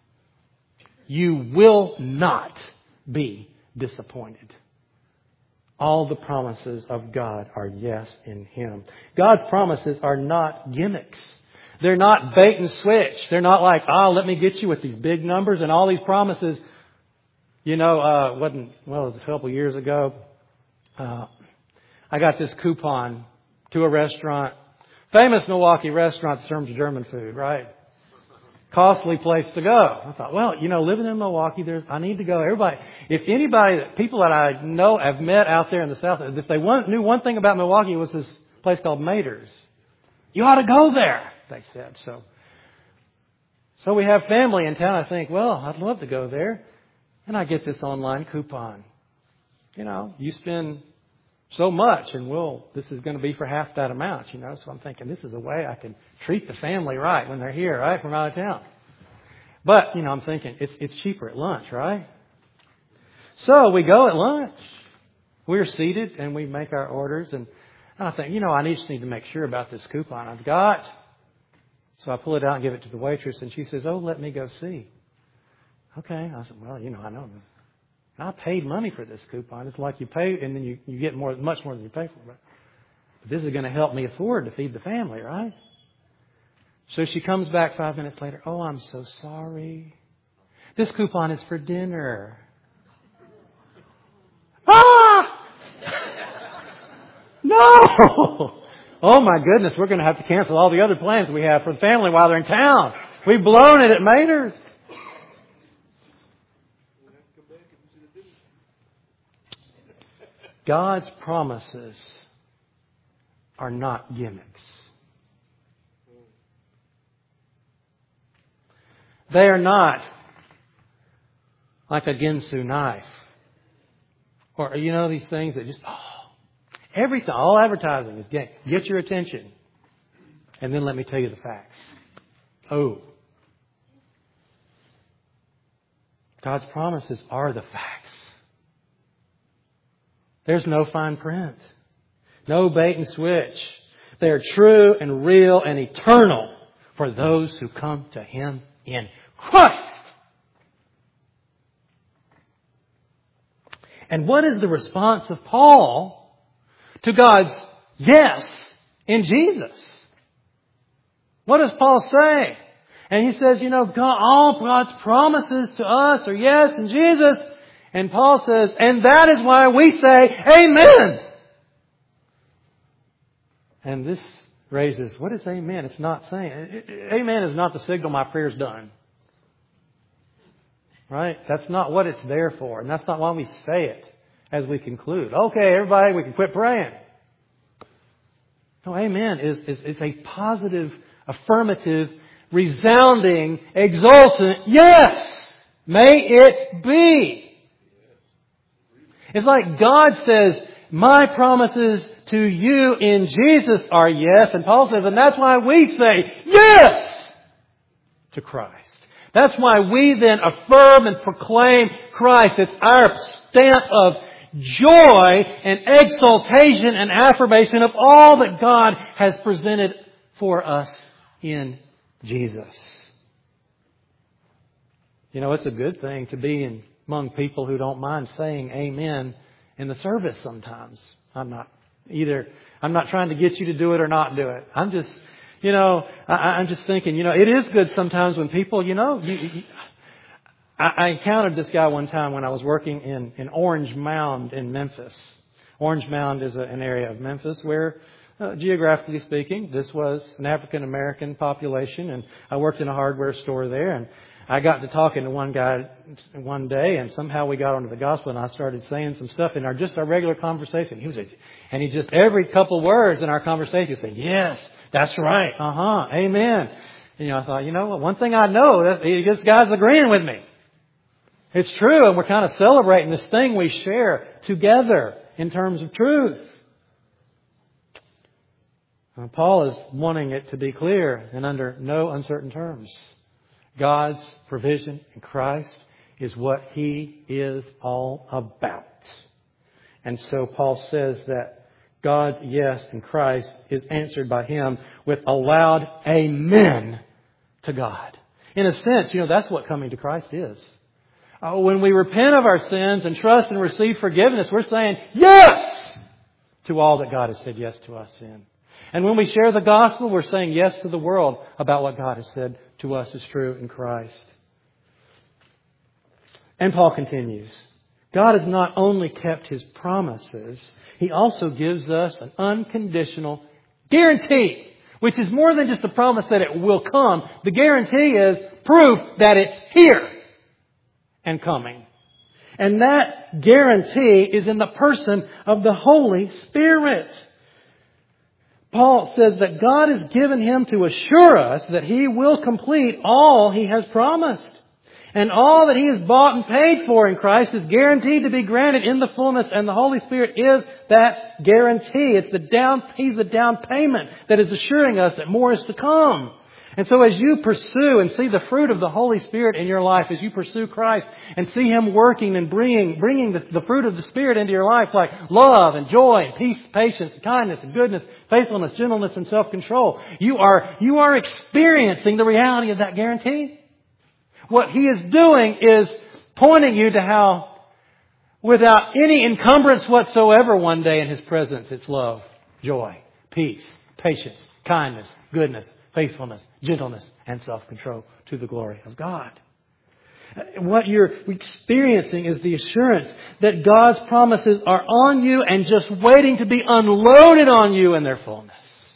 Speaker 1: you will not be disappointed. All the promises of God are yes in Him. God's promises are not gimmicks. They're not bait and switch. They're not like, oh, let me get you with these big numbers and all these promises. You know, uh, wasn't, well, it was a couple of years ago. Uh, I got this coupon to a restaurant. Famous Milwaukee restaurant that serves German food, right? Costly place to go. I thought, well, you know, living in Milwaukee, there's, I need to go. Everybody, if anybody, people that I know, have met out there in the South, if they want, knew one thing about Milwaukee, it was this place called Mater's. You ought to go there, they said. So, so we have family in town. I think, well, I'd love to go there. And I get this online coupon. You know, you spend so much and we'll, this is going to be for half that amount, you know. So I'm thinking this is a way I can treat the family right when they're here, right, from out of town. But, you know, I'm thinking it's, it's cheaper at lunch, right? So we go at lunch. We're seated and we make our orders. And I think, you know, I just need to make sure about this coupon I've got. So I pull it out and give it to the waitress and she says, oh, let me go see. Okay. I said, well, you know, I know. I paid money for this coupon. It's like you pay and then you, you get more, much more than you pay for. But this is going to help me afford to feed the family, right? So she comes back five minutes later. Oh, I'm so sorry. This coupon is for dinner. Ah! No! Oh my goodness, we're going to have to cancel all the other plans we have for the family while they're in town. We've blown it at Mater's. God's promises are not gimmicks. They are not like a Ginsu knife. Or, you know, these things that just, oh, everything, all advertising is get, get your attention. And then let me tell you the facts. Oh. God's promises are the facts. There's no fine print. No bait and switch. They are true and real and eternal for those who come to Him in Christ. And what is the response of Paul to God's yes in Jesus? What does Paul say? And he says, you know, God, all God's promises to us are yes in Jesus. And Paul says, and that is why we say amen. And this raises, what is amen? It's not saying, amen is not the signal my prayer's done. Right? That's not what it's there for. And that's not why we say it as we conclude. Okay, everybody, we can quit praying. No, amen is, is, is a positive, affirmative, resounding, exultant, yes, may it be. It's like God says, my promises to you in Jesus are yes. And Paul says, and that's why we say yes to Christ. That's why we then affirm and proclaim Christ. It's our stamp of joy and exaltation and affirmation of all that God has presented for us in Jesus. You know, it's a good thing to be in among people who don't mind saying amen in the service sometimes. I'm not either, I'm not trying to get you to do it or not do it. I'm just, you know, I, I'm just thinking, you know, it is good sometimes when people, you know, you, you, I, I encountered this guy one time when I was working in, in Orange Mound in Memphis. Orange Mound is a, an area of Memphis where, uh, geographically speaking, this was an African American population, and I worked in a hardware store there, and I got to talking to one guy one day, and somehow we got onto the gospel, and I started saying some stuff in our just our regular conversation. He was, and he just every couple words in our conversation said, "Yes, that's right, uh huh, amen." And, you know, I thought, you know what? One thing I know, that this guy's agreeing with me. It's true, and we're kind of celebrating this thing we share together in terms of truth. And Paul is wanting it to be clear and under no uncertain terms. God's provision in Christ is what He is all about. And so Paul says that God's yes in Christ is answered by Him with a loud amen to God. In a sense, you know, that's what coming to Christ is. Uh, when we repent of our sins and trust and receive forgiveness, we're saying yes to all that God has said yes to us in. And when we share the gospel, we're saying yes to the world about what God has said to us is true in Christ. And Paul continues, God has not only kept His promises, He also gives us an unconditional guarantee, which is more than just a promise that it will come. The guarantee is proof that it's here and coming. And that guarantee is in the person of the Holy Spirit. Paul says that God has given Him to assure us that He will complete all He has promised. And all that He has bought and paid for in Christ is guaranteed to be granted in the fullness, and the Holy Spirit is that guarantee. It's the down, He's the down payment that is assuring us that more is to come. And so as you pursue and see the fruit of the Holy Spirit in your life, as you pursue Christ and see Him working and bringing, bringing the, the fruit of the Spirit into your life, like love and joy and peace, patience, kindness and goodness, faithfulness, gentleness and self-control, you are, you are experiencing the reality of that guarantee. What He is doing is pointing you to how, without any encumbrance whatsoever, one day in His presence, it's love, joy, peace, patience, kindness, goodness, faithfulness, gentleness, and self-control to the glory of God. What you're experiencing is the assurance that God's promises are on you and just waiting to be unloaded on you in their fullness.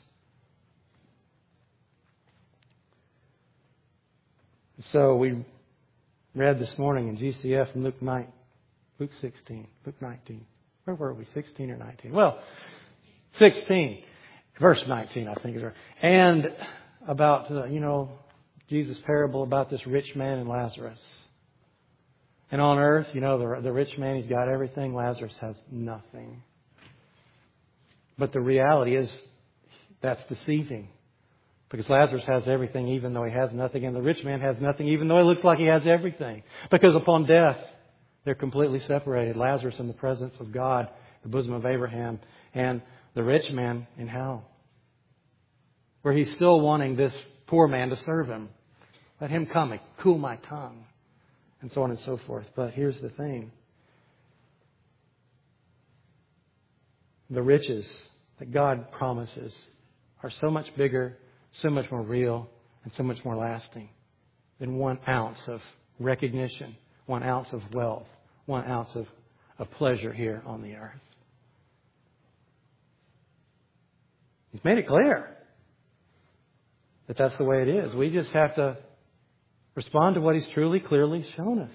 Speaker 1: So we read this morning in G C F from Luke nine, Luke sixteen, Luke nineteen. Where were we? sixteen or nineteen? Well, sixteen, verse nineteen, I think is right. And about, uh, you know, Jesus' parable about this rich man and Lazarus. And on earth, you know, the, the rich man, he's got everything. Lazarus has nothing. But the reality is that's deceiving. Because Lazarus has everything even though he has nothing. And the rich man has nothing even though he looks like he has everything. Because upon death, they're completely separated. Lazarus in the presence of God, the bosom of Abraham, and the rich man in hell. Where he's still wanting this poor man to serve him. Let him come and cool my tongue. And so on and so forth. But here's the thing. The riches that God promises are so much bigger, so much more real, and so much more lasting than one ounce of recognition, one ounce of wealth, one ounce of, of pleasure here on the earth. He's made it clear that that's the way it is. We just have to respond to what He's truly, clearly shown us.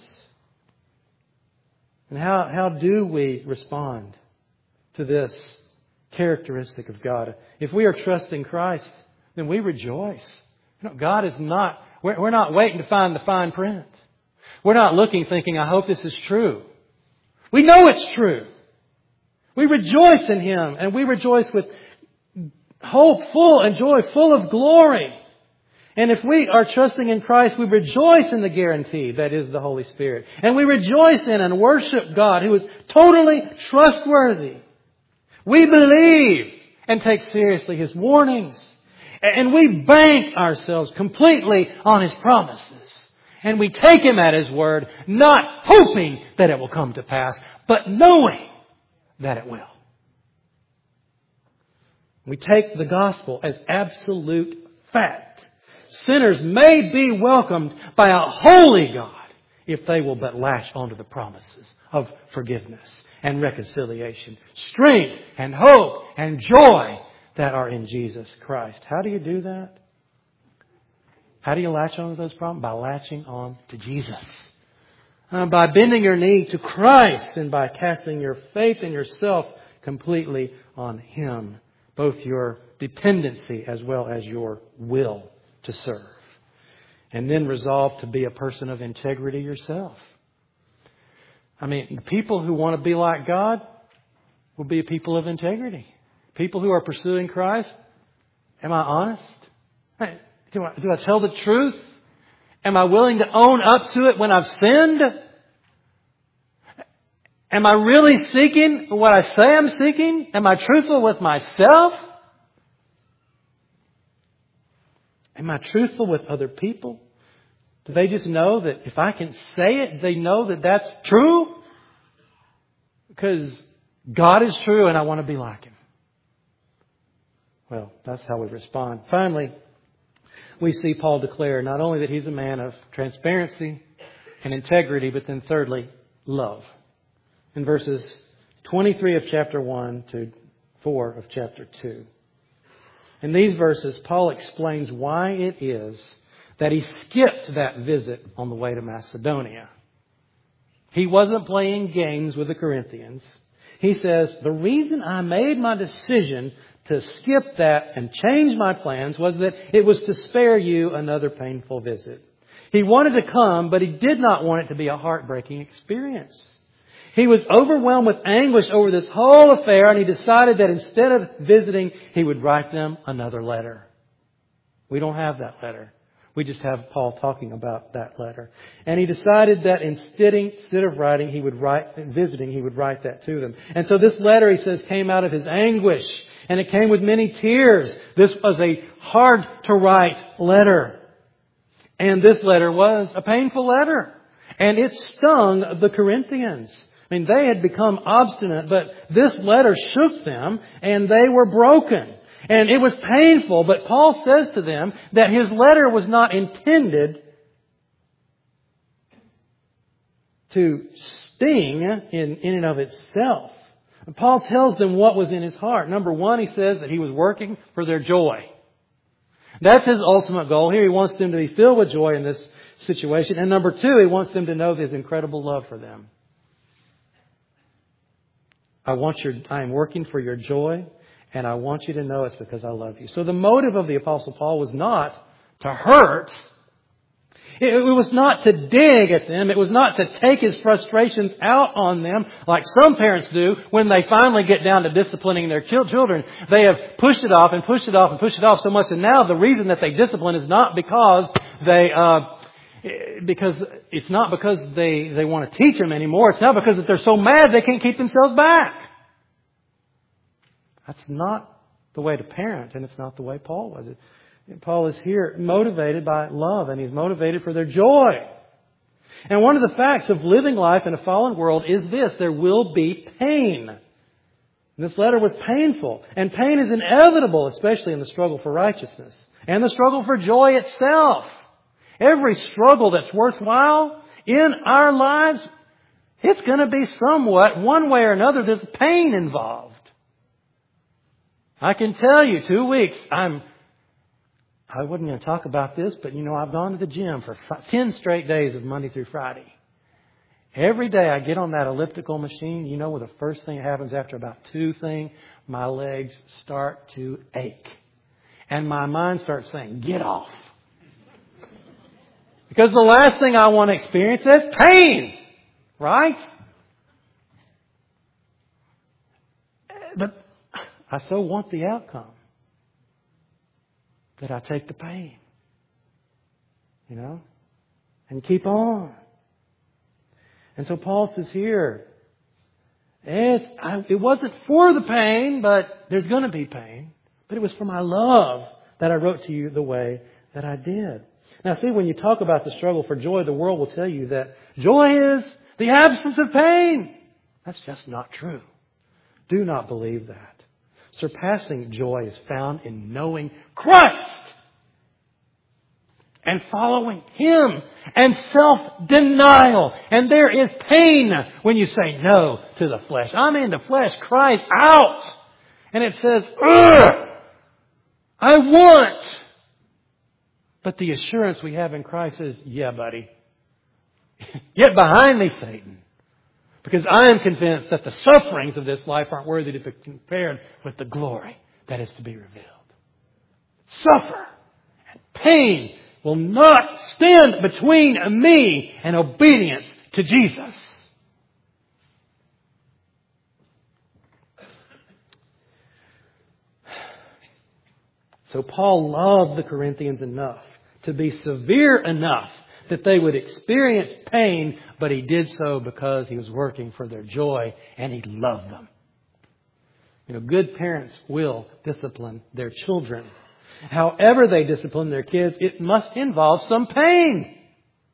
Speaker 1: And how, how do we respond to this characteristic of God? If we are trusting Christ, then we rejoice. You know, God is not, we're, we're not waiting to find the fine print. We're not looking thinking, I hope this is true. We know it's true. We rejoice in Him, and we rejoice with hope full and joy full of glory. And if we are trusting in Christ, we rejoice in the guarantee that is the Holy Spirit. And we rejoice in and worship God who is totally trustworthy. We believe and take seriously His warnings. And we bank ourselves completely on His promises. And we take Him at His word, not hoping that it will come to pass, but knowing that it will. We take the gospel as absolute fact. Sinners may be welcomed by a holy God if they will but latch onto the promises of forgiveness and reconciliation, strength and hope and joy that are in Jesus Christ. How do you do that? How do you latch on to those promises? By latching on to Jesus. Uh, by bending your knee to Christ and by casting your faith in yourself completely on Him. Both your dependency as well as your will to serve. And then resolve to be a person of integrity yourself. I mean, the people who want to be like God will be people of integrity. People who are pursuing Christ. Am I honest? Do I, do I tell the truth? Am I willing to own up to it when I've sinned? Am I really seeking what I say I'm seeking? Am I truthful with myself? Am I truthful with other people? Do they just know that if I can say it, they know that that's true? Because God is true and I want to be like Him. Well, that's how we respond. Finally, we see Paul declare not only that he's a man of transparency and integrity, but then thirdly, love. In verses twenty-three of chapter one to four of chapter two. In these verses, Paul explains why it is that he skipped that visit on the way to Macedonia. He wasn't playing games with the Corinthians. He says, the reason I made my decision to skip that and change my plans was that it was to spare you another painful visit. He wanted to come, but he did not want it to be a heartbreaking experience. He was overwhelmed with anguish over this whole affair, and he decided that instead of visiting, he would write them another letter. We don't have that letter. We just have Paul talking about that letter. And he decided that instead, instead of writing, he would write, visiting, he would write that to them. And so this letter, he says, came out of his anguish. And it came with many tears. This was a hard to write letter. And this letter was a painful letter. And it stung the Corinthians. I mean, they had become obstinate, but this letter shook them and they were broken. And it was painful, but Paul says to them that his letter was not intended to sting in, in and of itself. And Paul tells them what was in his heart. Number one, he says that he was working for their joy. That's his ultimate goal. Here he wants them to be filled with joy in this situation. And number two, he wants them to know his incredible love for them. I want your, I am working for your joy. And I want you to know it's because I love you. So the motive of the Apostle Paul was not to hurt. It, it was not to dig at them. It was not to take his frustrations out on them like some parents do when they finally get down to disciplining their children. They have pushed it off and pushed it off and pushed it off so much. And now the reason that they discipline is not because they... Uh, because it's not because they, they want to teach them anymore. It's not because that they're so mad they can't keep themselves back. That's not the way to parent, and it's not the way Paul was. Paul is here motivated by love, and he's motivated for their joy. And one of the facts of living life in a fallen world is this: there will be pain. This letter was painful, and pain is inevitable, especially in the struggle for righteousness and the struggle for joy itself. Every struggle that's worthwhile in our lives, it's going to be somewhat, one way or another, there's pain involved. I can tell you, two weeks, I'm, I wasn't going to talk about this, but you know, I've gone to the gym for five, ten straight days of Monday through Friday. Every day I get on that elliptical machine, you know what the first thing that happens after about two things? My legs start to ache. And my mind starts saying, get off. Because the last thing I want to experience is pain. Right? But I so want the outcome that I take the pain. You know? And keep on. And so Paul says here, it's, I, it wasn't for the pain, but there's going to be pain. But it was for my love that I wrote to you the way that I did. Now see, when you talk about the struggle for joy, the world will tell you that joy is the absence of pain. That's just not true. Do not believe that. Surpassing joy is found in knowing Christ and following Him and self-denial. And there is pain when you say no to the flesh. I mean, the flesh cries out. And it says, ugh, I want. But the assurance we have in Christ is, yeah, buddy, get behind me, Satan. Because I am convinced that the sufferings of this life aren't worthy to be compared with the glory that is to be revealed. Suffer and pain will not stand between me and obedience to Jesus. So Paul loved the Corinthians enough to be severe enough that they would experience pain, but he did so because he was working for their joy and he loved them. You know, good parents will discipline their children. However they discipline their kids, it must involve some pain.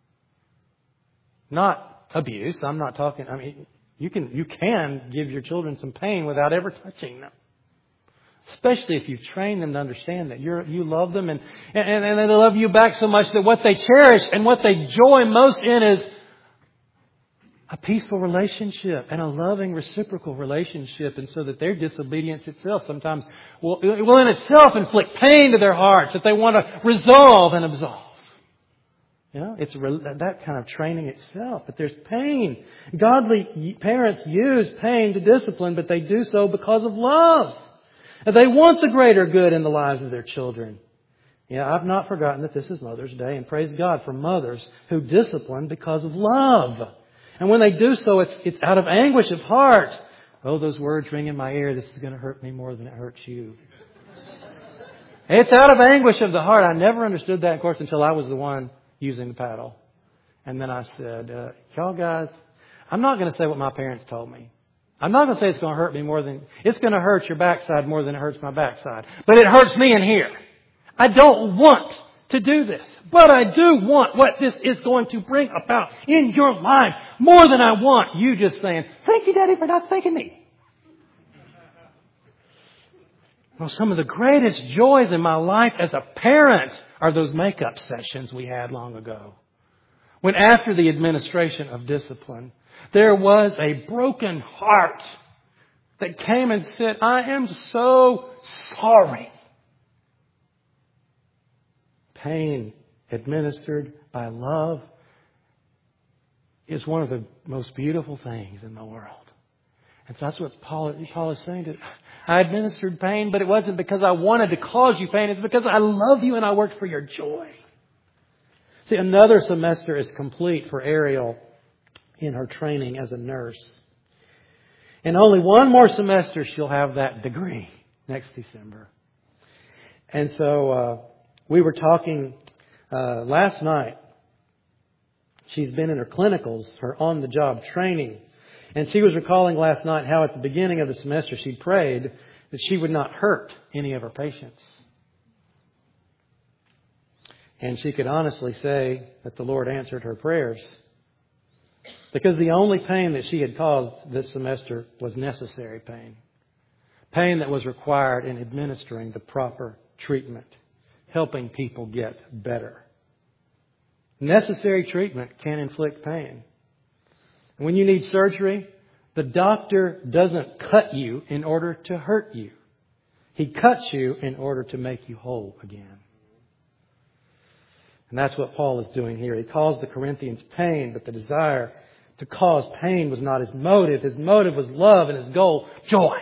Speaker 1: Not abuse. I'm not talking, I mean, you can, you can give your children some pain without ever touching them. Especially if you train them to understand that you're, you love them and, and, and they love you back so much that what they cherish and what they joy most in is a peaceful relationship and a loving reciprocal relationship. And so that their disobedience itself sometimes will, will in itself inflict pain to their hearts that they want to resolve and absolve. You know, it's that kind of training itself. But there's pain. Godly parents use pain to discipline, but they do so because of love. They want the greater good in the lives of their children. Yeah, I've not forgotten that this is Mother's Day, and praise God for mothers who discipline because of love. And when they do so, it's it's out of anguish of heart. Oh, those words ring in my ear. This is going to hurt me more than it hurts you. It's out of anguish of the heart. I never understood that, of course, until I was the one using the paddle. And then I said, uh, y'all guys, I'm not going to say what my parents told me. I'm not going to say it's going to hurt me more than, it's going to hurt your backside more than it hurts my backside. But it hurts me in here. I don't want to do this. But I do want what this is going to bring about in your life more than I want you just saying, thank you, Daddy, for not thanking me. Well, some of the greatest joys in my life as a parent are those makeup sessions we had long ago. When after the administration of discipline, there was a broken heart that came and said, I am so sorry. Pain administered by love is one of the most beautiful things in the world. And so that's what Paul, Paul is saying. To, I administered pain, but it wasn't because I wanted to cause you pain. It's because I love you and I worked for your joy. See, another semester is complete for Ariel in her training as a nurse. And only one more semester she'll have that degree next December. And so uh, we were talking uh, last night. She's been in her clinicals, her on-the-job training. And she was recalling last night how at the beginning of the semester she prayed that she would not hurt any of her patients. And she could honestly say that the Lord answered her prayers. Because the only pain that she had caused this semester was necessary pain. Pain that was required in administering the proper treatment. Helping people get better. Necessary treatment can inflict pain. When you need surgery, the doctor doesn't cut you in order to hurt you. He cuts you in order to make you whole again. And that's what Paul is doing here. He calls the Corinthians pain, but the desire to cause pain was not his motive. His motive was love and his goal, joy.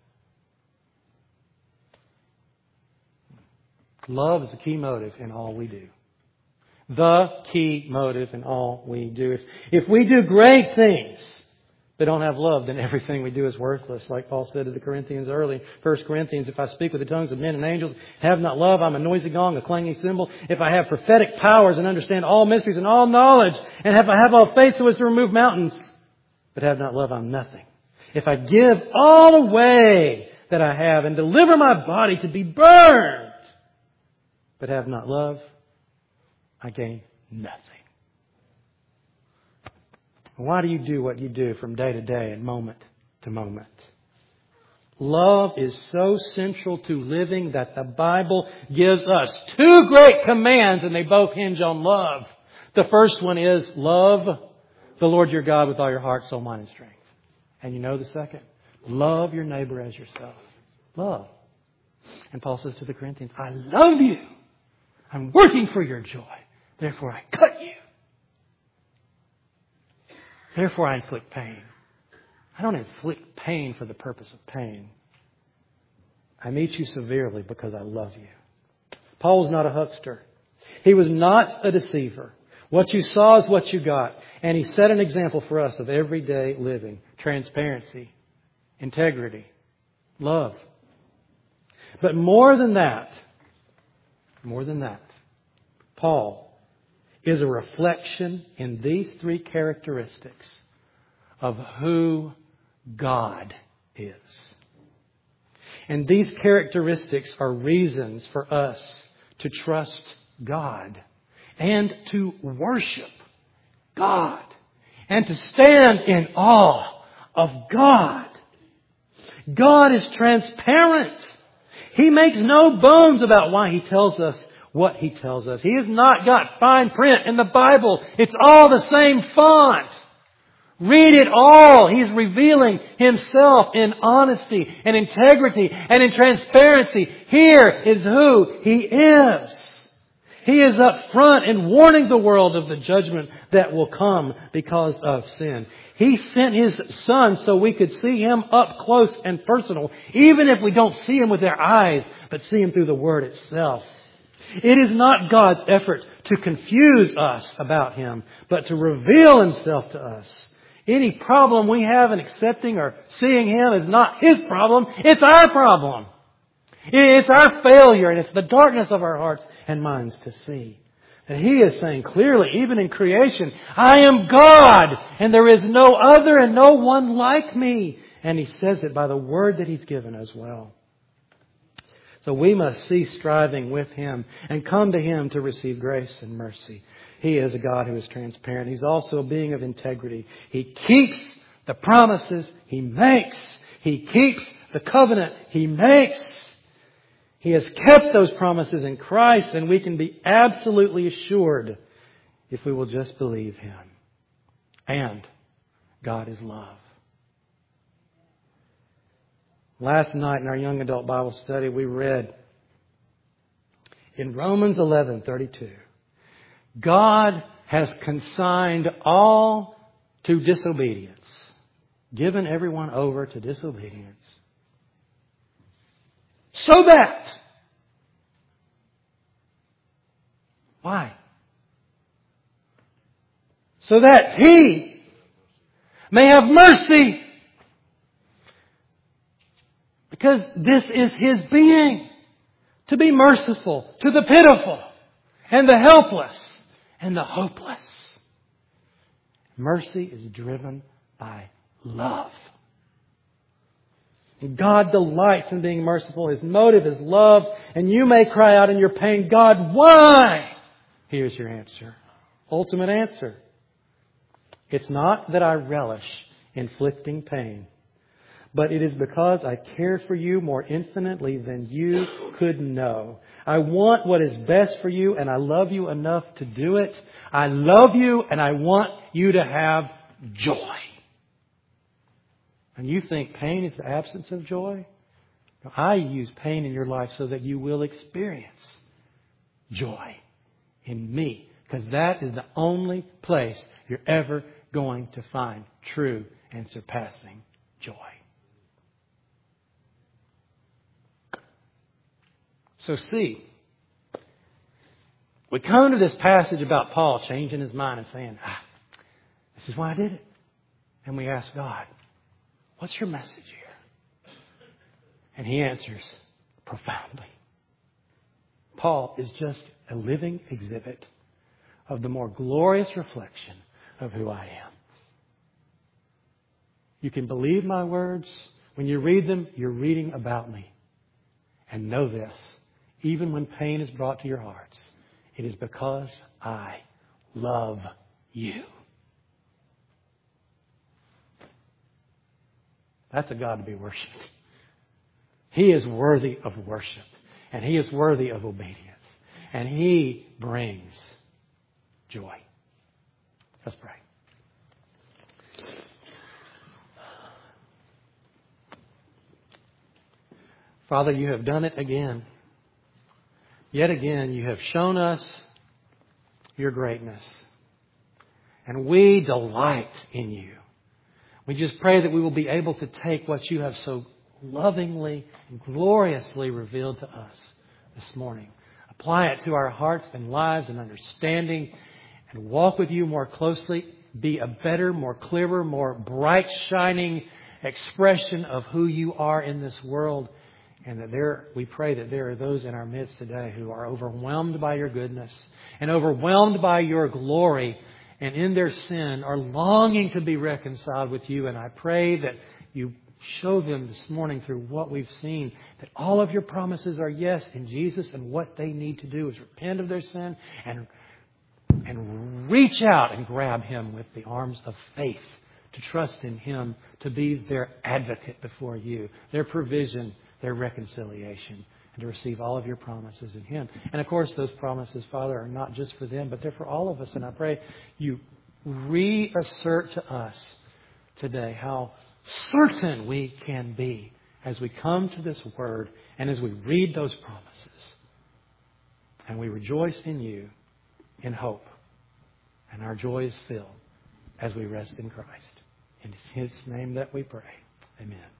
Speaker 1: Love is the key motive in all we do. The key motive in all we do. If, if we do great things but don't have love, then everything we do is worthless. Like Paul said to the Corinthians early. First Corinthians, if I speak with the tongues of men and angels, have not love, I'm a noisy gong, a clanging cymbal. If I have prophetic powers and understand all mysteries and all knowledge, and if I have all faith so as to remove mountains, but have not love, I'm nothing. If I give all away that I have and deliver my body to be burned, but have not love, I gain nothing. Why do you do what you do from day to day and moment to moment? Love is so central to living that the Bible gives us two great commands, and they both hinge on love. The first one is love the Lord your God with all your heart, soul, mind, and strength. And you know the second? Love your neighbor as yourself. Love. And Paul says to the Corinthians, I love you. I'm working for your joy. Therefore I cut you. Therefore I inflict pain. I don't inflict pain for the purpose of pain. I meet you severely because I love you. Paul was not a huckster. He was not a deceiver. What you saw is what you got. And he set an example for us of everyday living. Transparency. Integrity. Love. But more than that, more than that, Paul is a reflection in these three characteristics of who God is. And these characteristics are reasons for us to trust God and to worship God and to stand in awe of God. God is transparent. He makes no bones about why He tells us what He tells us. He has not got fine print in the Bible. It's all the same font. Read it all. He's revealing Himself in honesty and integrity and in transparency. Here is who He is. He is up front in warning the world of the judgment that will come because of sin. He sent His Son so we could see Him up close and personal, even if we don't see Him with our eyes, but see Him through the Word itself. It is not God's effort to confuse us about Him, but to reveal Himself to us. Any problem we have in accepting or seeing Him is not His problem. It's our problem. It's our failure, and it's the darkness of our hearts and minds to see. And He is saying clearly, even in creation, I am God, and there is no other and no one like me. And He says it by the Word that He's given as well. So we must cease striving with Him and come to Him to receive grace and mercy. He is a God who is transparent. He's also a being of integrity. He keeps the promises He makes. He keeps the covenant He makes. He has kept those promises in Christ, and we can be absolutely assured if we will just believe Him. And God is love. Last night in our young adult Bible study, we read in Romans eleven thirty-two, God has consigned all to disobedience, given everyone over to disobedience, so that, why? So that He may have mercy. Because this is His being, to be merciful to the pitiful and the helpless and the hopeless. Mercy is driven by love. God delights in being merciful. His motive is love. And you may cry out in your pain, God, why? Here's your answer. Ultimate answer. It's not that I relish inflicting pain, but it is because I care for you more infinitely than you could know. I want what is best for you, and I love you enough to do it. I love you, and I want you to have joy. And you think pain is the absence of joy? No, I use pain in your life so that you will experience joy in me. Because that is the only place you're ever going to find true and surpassing joy. So see, we come to this passage about Paul changing his mind and saying, ah, this is why I did it. And we ask God, what's your message here? And He answers profoundly. Paul is just a living exhibit of the more glorious reflection of who I am. You can believe my words. When you read them, you're reading about me. And know this, even when pain is brought to your hearts, it is because I love you. That's a God to be worshipped. He is worthy of worship. And He is worthy of obedience. And He brings joy. Let's pray. Father, you have done it again. Yet again, you have shown us your greatness. And we delight in you. We just pray that we will be able to take what you have so lovingly and gloriously revealed to us this morning, apply it to our hearts and lives and understanding, and walk with you more closely, be a better, more clearer, more bright, shining expression of who you are in this world. And that there, we pray that there are those in our midst today who are overwhelmed by your goodness and overwhelmed by your glory, and in their sin are longing to be reconciled with you. And I pray that you show them this morning through what we've seen that all of your promises are yes in Jesus, and what they need to do is repent of their sin and, and reach out and grab Him with the arms of faith, to trust in Him to be their advocate before you, their provision, their reconciliation, and to receive all of your promises in Him. And of course, those promises, Father, are not just for them, but they're for all of us. And I pray you reassert to us today how certain we can be as we come to this Word and as we read those promises. And we rejoice in you in hope. And our joy is filled as we rest in Christ. In His name that we pray. Amen.